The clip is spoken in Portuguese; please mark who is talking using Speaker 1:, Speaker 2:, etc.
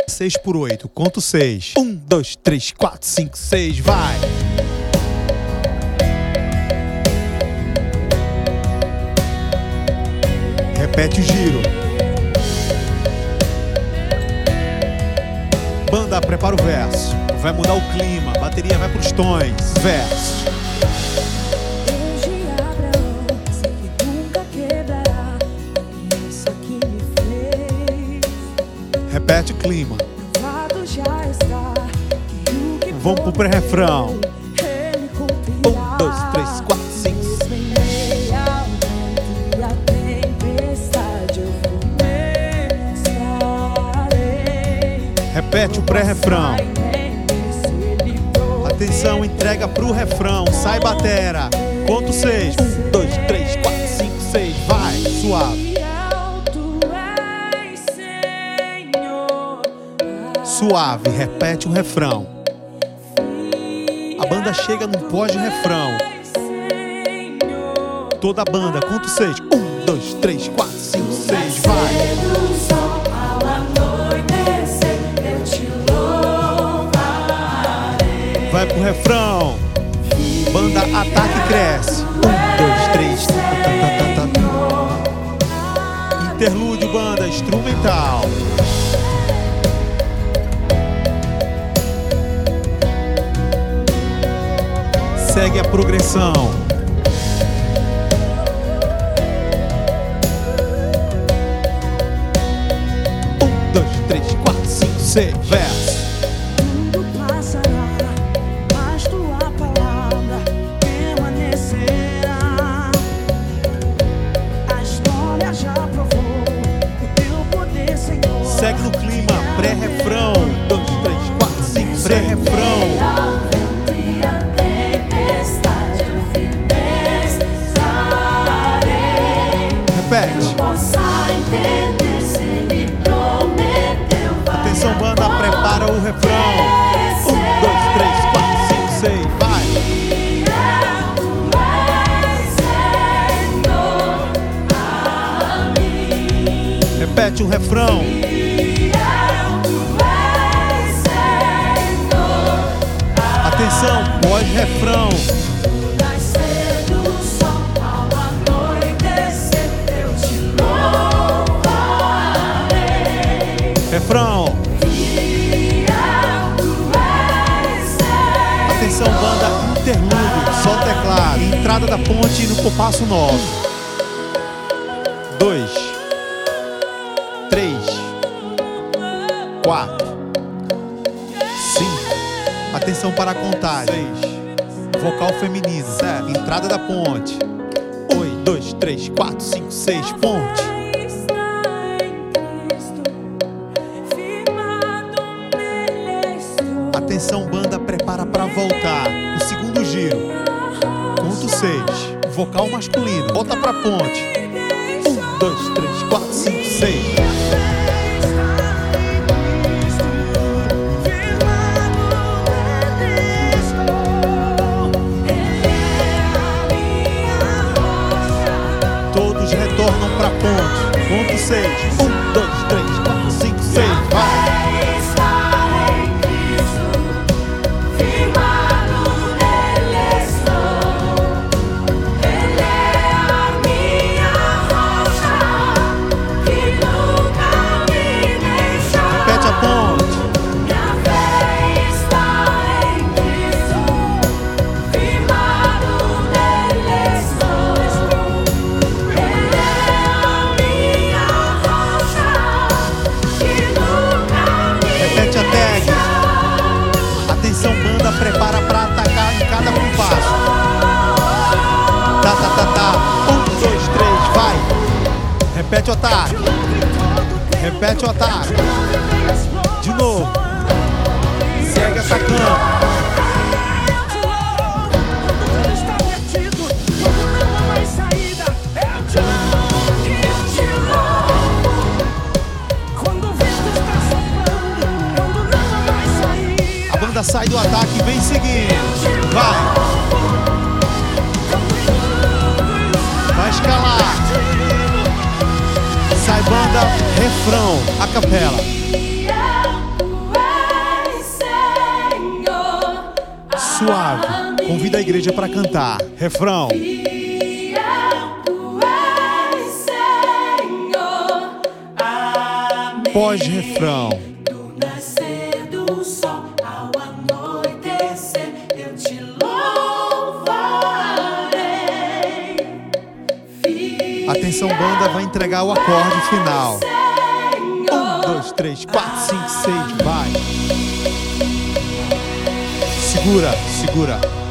Speaker 1: 6 por 8, conto 6. 1, 2, 3, 4, 5, 6, vai! Repete o giro. Banda, prepara o verso. Vai mudar o clima, bateria vai pros tons. Verso. Repete o clima. Vamos pro pré-refrão. 1, 2, 3, 4, 5. Repete o pré-refrão. Atenção, entrega pro refrão. Sai, batera. Conto 6. 1, 2, 3, 4, 5, 6. Vai, suave. Suave, repete o refrão. A banda chega no pós-refrão. Toda a banda, conto 6. 1, 2, 3, 4, 5, 6. Vai. Vai pro refrão. Banda ataca e cresce. 1, 2, 3. Interlúdio, banda instrumental. Segue a progressão. 1, 2, 3, 4, 5, 6. Verso.
Speaker 2: Tudo passará, mas tua palavra permanecerá. A história já provou o teu poder, Senhor.
Speaker 1: Segue no clima, pré-refrão. 1, 2, 3, 4, 5, pré-refrão. Repete. Atenção, banda, prepara o refrão. 1, 2, 3, 4, 5, 6, vai. Repete o refrão. Atenção, pós-refrão. Refrão. Atenção, banda, interlúdio, só teclado. Entrada da ponte no compasso 9. 2, 3, 4, 5. Atenção para a contagem. 6. Vocal feminino. 7. Entrada da ponte. 8, 2, 3, 4, 5, 6. Ponte. Atenção, banda, prepara para voltar. O segundo giro. Conto 6. Vocal masculino. Volta pra ponte. 1, 2, 3, 4, 5, 6. Todos retornam pra ponte. Conto 6. 1, 2, 3, 4, 5, 6. Vai. Prepara pra atacar em cada compasso. Tá, tá, tá, tá. 1, 2, 3, vai. Repete o ataque. Repete o ataque. De novo. Segue atacando. Sai do ataque e vem seguindo. Vai. Vai escalar. Sai, banda, refrão, a capela. suave. Convida a igreja para cantar. Refrão. Pós-refrão.
Speaker 2: Do nascer do sol ao anoitecer, eu te louvarei.
Speaker 1: Atenção, banda, vai entregar o acorde final. 1, 2, 3, 4, 5, 6, vai. Segura, segura.